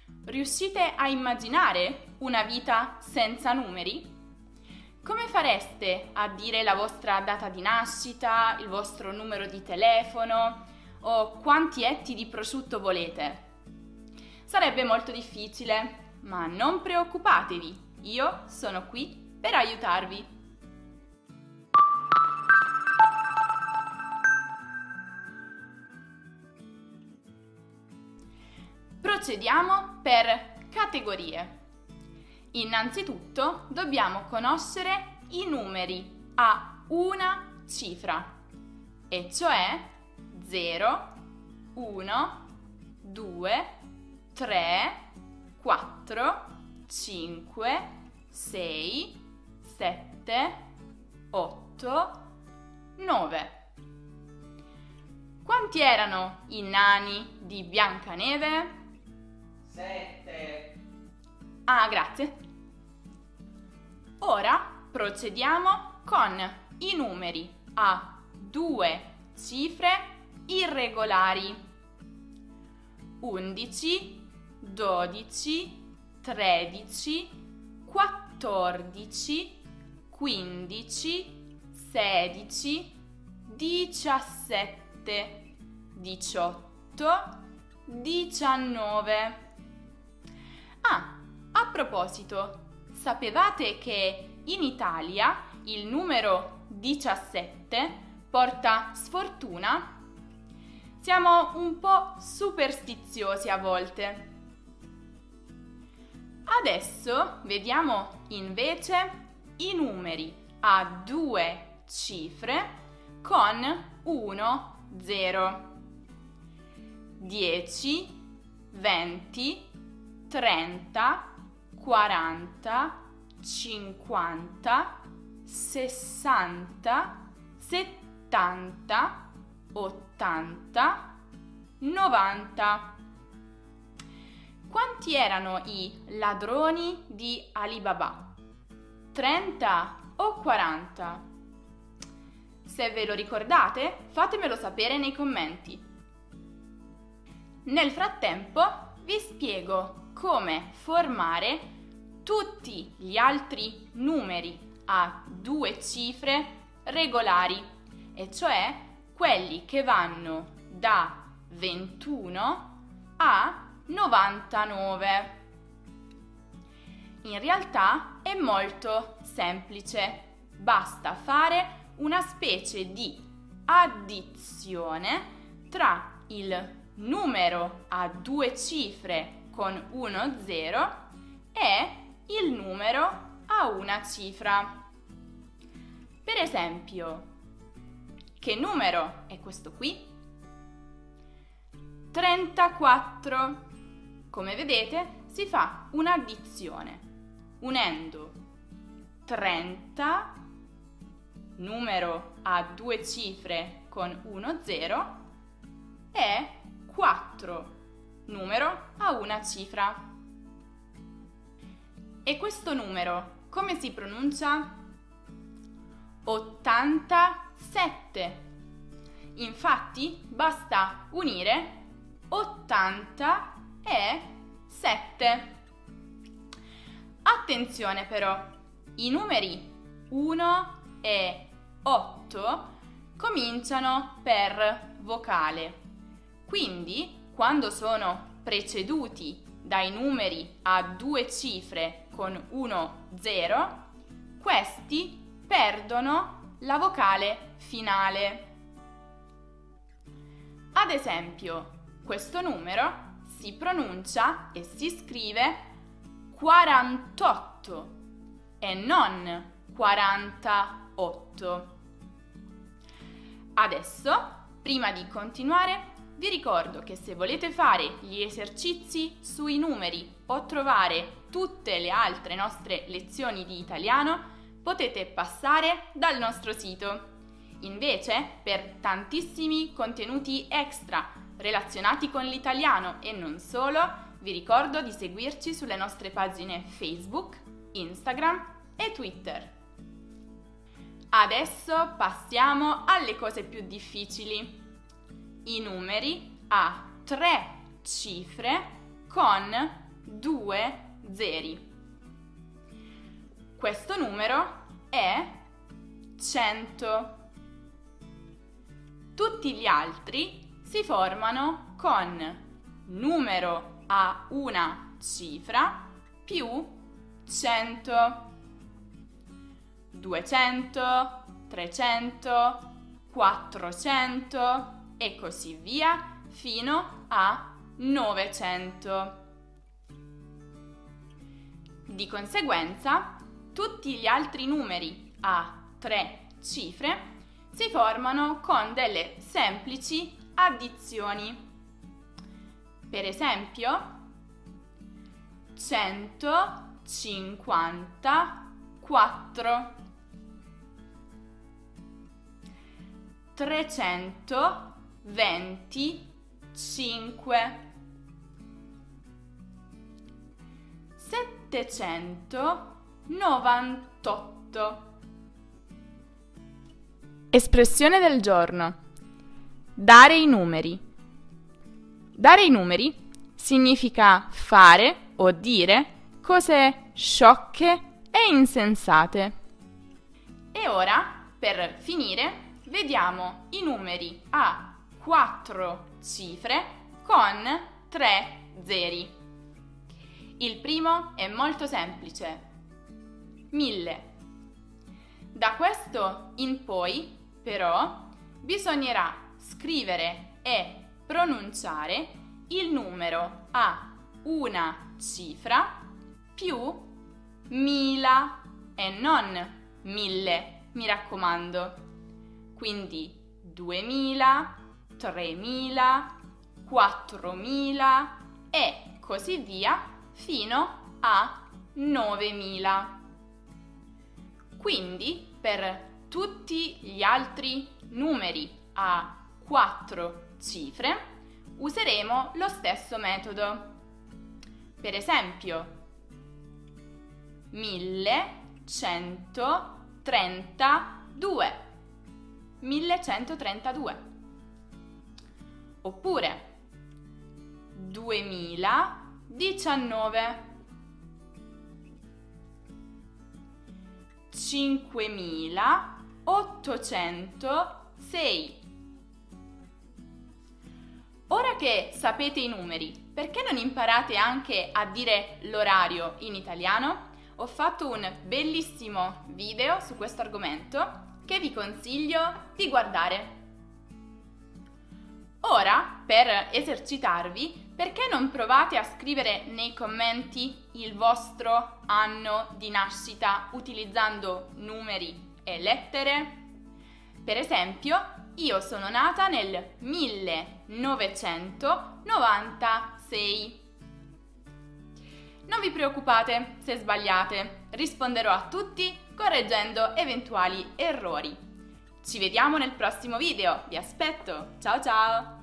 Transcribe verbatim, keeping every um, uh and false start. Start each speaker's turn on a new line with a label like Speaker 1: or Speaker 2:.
Speaker 1: Riuscite a immaginare una vita senza numeri? Come fareste a dire la vostra data di nascita, il vostro numero di telefono o quanti etti di prosciutto volete? Sarebbe molto difficile, ma non preoccupatevi, io sono qui per aiutarvi. Procediamo per categorie. Innanzitutto dobbiamo conoscere i numeri a una cifra, e cioè zero, uno, due, tre, quattro, cinque, sei, sette, otto, nove. Quanti erano i nani di Biancaneve?
Speaker 2: Sette.
Speaker 1: Ah, grazie. Ora procediamo con i numeri a due cifre irregolari. undici, dodici, tredici, quattordici, quindici, sedici, diciassette, diciotto, diciannove. Ah, a proposito, sapevate che in Italia il numero diciassette porta sfortuna? Siamo un po' superstiziosi a volte. Adesso vediamo invece i numeri a due cifre con uno, zero. dieci, venti, trenta, quaranta, cinquanta, sessanta, settanta, ottanta, novanta. Quanti erano i ladroni di Alibaba? trenta o quaranta? Se ve lo ricordate, fatemelo sapere nei commenti. Nel frattempo vi spiego come formare tutti gli altri numeri a due cifre regolari, e cioè quelli che vanno da ventuno a novantanove. In realtà è molto semplice, basta fare una specie di addizione tra il numero a due cifre con uno zero e il numero a una cifra. Per esempio, che numero è questo qui? trentaquattro. Come vedete, si fa un'addizione unendo trenta, numero a due cifre con uno zero, e quattro, numero a una cifra. E questo numero come si pronuncia? ottantasette. Infatti basta unire ottanta e sette. Attenzione però, i numeri uno e otto cominciano per vocale. Quindi, quando sono preceduti dai numeri a due cifre con uno zero, questi perdono la vocale finale. Ad esempio, questo numero si pronuncia e si scrive quarantotto e non quarantaotto. Adesso, prima di continuare, vi ricordo che se volete fare gli esercizi sui numeri o trovare tutte le altre nostre lezioni di italiano, potete passare dal nostro sito. Invece, per tantissimi contenuti extra relazionati con l'italiano e non solo, vi ricordo di seguirci sulle nostre pagine Facebook, Instagram e Twitter. Adesso passiamo alle cose più difficili. I numeri a tre cifre con due zeri. Questo numero è cento. Tutti gli altri si formano con numero a una cifra più cento. duecento, trecento, quattrocento e così via fino a novecento. Di conseguenza, tutti gli altri numeri a tre cifre si formano con delle semplici addizioni. Per esempio, centocinquantaquattro, trecentoventicinque, settecentonovantotto. Espressione del giorno. Dare i numeri. Dare i numeri significa fare o dire cose sciocche e insensate. E ora, per finire, vediamo i numeri a quattro cifre con tre zeri. Il primo è molto semplice, mille. Da questo in poi, però, bisognerà scrivere e pronunciare il numero a una cifra più mila e non mille, mi raccomando. Quindi duemila, tremila, quattromila e così via fino a novemila. Quindi per tutti gli altri numeri a quattro cifre useremo lo stesso metodo. Per esempio, millecentotrentadue, millecentotrentadue. Oppure duemiladiciannove, cinquemilaottocentosei. Ora che sapete i numeri, perché non imparate anche a dire l'orario in italiano? Ho fatto un bellissimo video su questo argomento che vi consiglio di guardare. Ora, per esercitarvi, perché non provate a scrivere nei commenti il vostro anno di nascita utilizzando numeri e lettere? Per esempio, io sono nata nel millenovecentonovantasei. Non vi preoccupate se sbagliate, risponderò a tutti correggendo eventuali errori. Ci vediamo nel prossimo video, vi aspetto, ciao ciao!